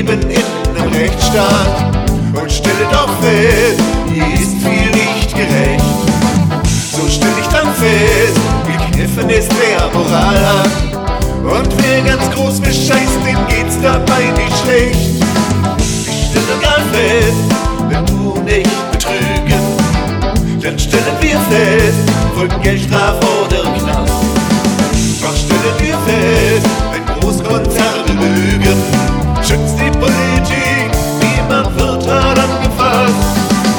leben in einem Rechtsstaat und stelle doch fest, hier ist viel nicht gerecht. So stell ich dann fest, gekniffen ist wer Moral hat, und wer ganz groß bescheißt, dem geht's dabei nicht schlecht. Ich stelle sogar fest, wenn du nicht betrügen, dann stellen wir fest, folgen Geldstrafe oder Knast. Doch stelle dir fest, wenn Großkonzerne lügen, schützt die Politik, niemand wird hart angefasst.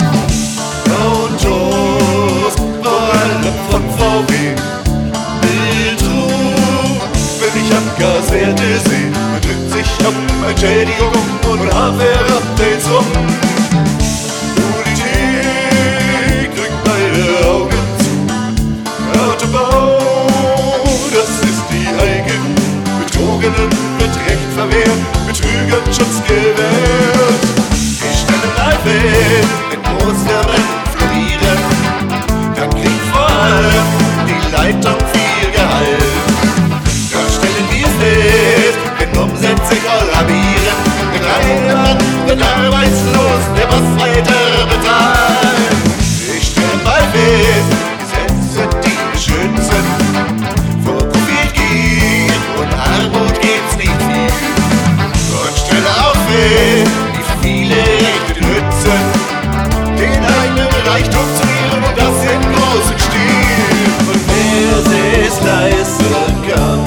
Autos, vor allem von VW, Betrug, wenn ich Abgaswerte sehe, man drückt sich um Entschädigung und Hardware-Updates rum. Politik drückt beide Augen zu. Autobau, das ist die Eigen. Betrogenen wird Recht verwehrt, Betrügern Schutz gewährt. Ich stelle mal fest, wenn Großfirmen florieren, dann kriegt vor allem die Leitung viel Gehalt. Doch stellen wir fest, wenn Umsätze kollabieren, der kleine Mann wird arbeitslos, der Boss weiter bezahlt. Ich stelle mal fest, Gesetze, die beschützen, vor Profit geht und Armut geht's nicht viel. Und stelle auch fest, wie viele Rechte nützen, den eigenen Reichtum zu ihren und das in großem Stil. Und wer es leisten kann,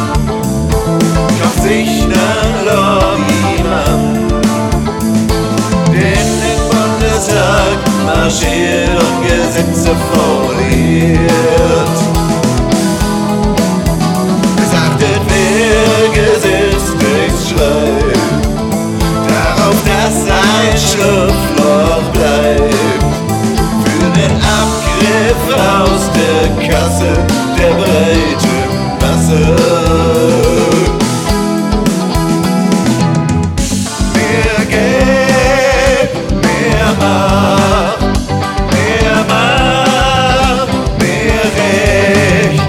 kauft sich nen Lobbymann, denn im Bundestag marschiert und Gesetze formuliert. Besagtet, wer Gesetzestext schreibt, darauf, dass ein Schlupfloch bleibt, für den Abgriff aus der Kasse der breiten Masse. Mehr Geld, mehr Macht, mehr Macht, mehr Recht,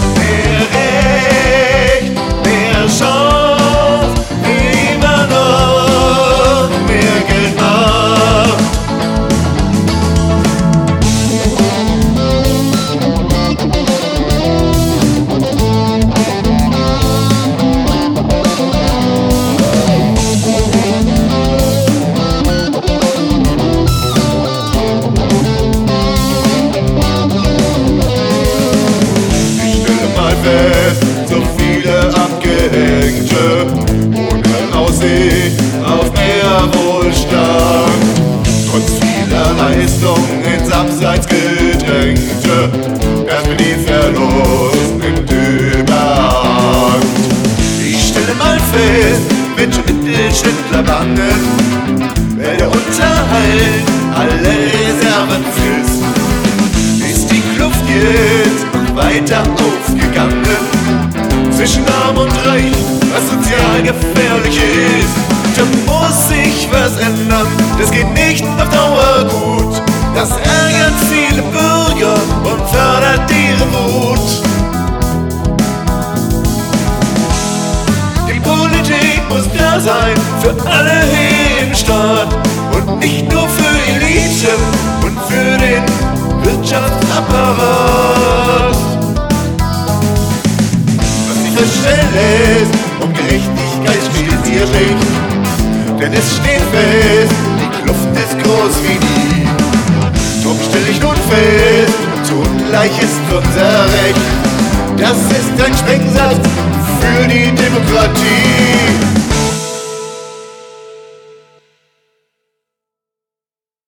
mehr Chance, wie man noch mehr Geld macht. So viele Abgehängte, ohne Aussicht auf mehr Wohlstand. Trotz vieler Leistung ins Abseits gedrängte, Perspektivverlust nimmt überhand. Ich stelle mal fest, Menschen Mittelständler bangen, wer der Unterhalt alle Reserven frisst. Ist die Kluft jetzt noch weiter aufgegangen zwischen Arm und Reich, was sozial gefährlich ist? Da muss sich was ändern, das geht nicht auf Dauer gut. Das ärgert viele Bürger und fördert ihren Mut. Die Politik muss da sein für alle hier im Staat und nicht nur für Eliten und für den Wirtschaftsapparat. Was ich feststelle ist, um Gerechtigkeit steht es hier nicht, denn es steht fest, die Kluft ist groß wie nie. Drum stell ich nun fest, zu ungleich ist unser Recht. Das ist ein Sprengsatz für die Demokratie.